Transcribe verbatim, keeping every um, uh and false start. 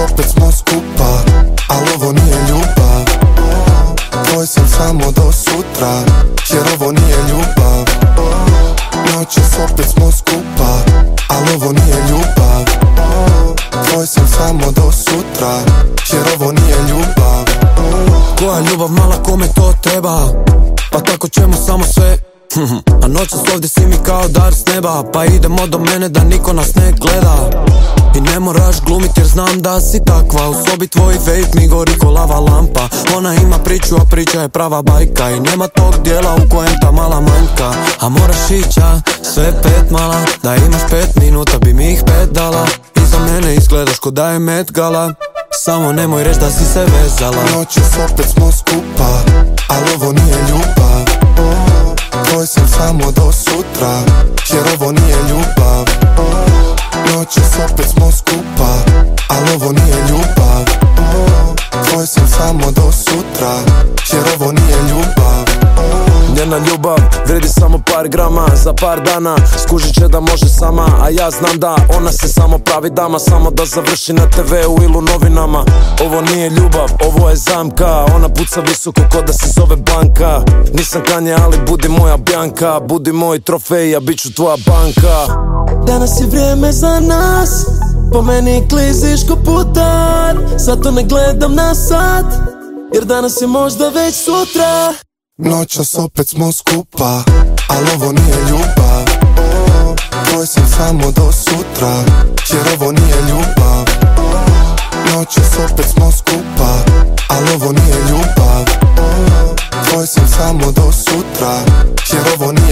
opet smo skupa, al ovo nije ljubav. Tvoj sam samo do sutra, jer ovo nije ljubav. Noćas opet smo skupa, al ovo nije ljubav. Tvoj sam samo do sutra, jer ovo nije ljubav. Koja ljubav mala, kome to treba? Pa tako ćemo samo sve. A noćas ovdje si mi kao dar s neba. Pa idemo do mene da niko nas ne gleda. I ne moraš glumit jer znam da si takva. U sobi tvoj vape mi gori ko lava lampa. Ona ima priču, a priča je prava bajka. I nema tog dijela u kojem ta mala manjka. A moraš ića, sve pet mala. Da imaš pet minuta bi mi ih pet dala. Iza mene izgledaš ko da je Met Gala. Samo nemoj reć da si se vezala. Noćas opet smo skupa, al ovo nije ljubav. Tvoj sam samo do sutra, jer ovo nije ljubav. Noćas opet smo skupa, al ovo nije ljubav. Tvoj sam samo do sutra, jer ovo nije ljubav. Njena ljubav vredi samo par grama. Za par dana skužit će da može sama. A ja znam da ona se samo pravi dama, samo da završi na te veu ili u novinama. Ovo nije ljubav, ovo je zamka. Ona puca visoko ko da se zove Blanka. Nisam Kanje, ali budi moja Bjanka. Budi moj trofej, ja bit ću tvoja banka. Danas je vrijeme za nas, po meni kliziš ko putar. Zato ne gledam na sat, jer danas je možda već sutra. Noćas opet smo skupa, al ovo nije ljubav. Tvoj sam samo do sutra, jer ovo nije ljubav. Noćas opet smo skupa, al ovo nije ljubav. Tvoj sam samo do sutra, jer ovo nije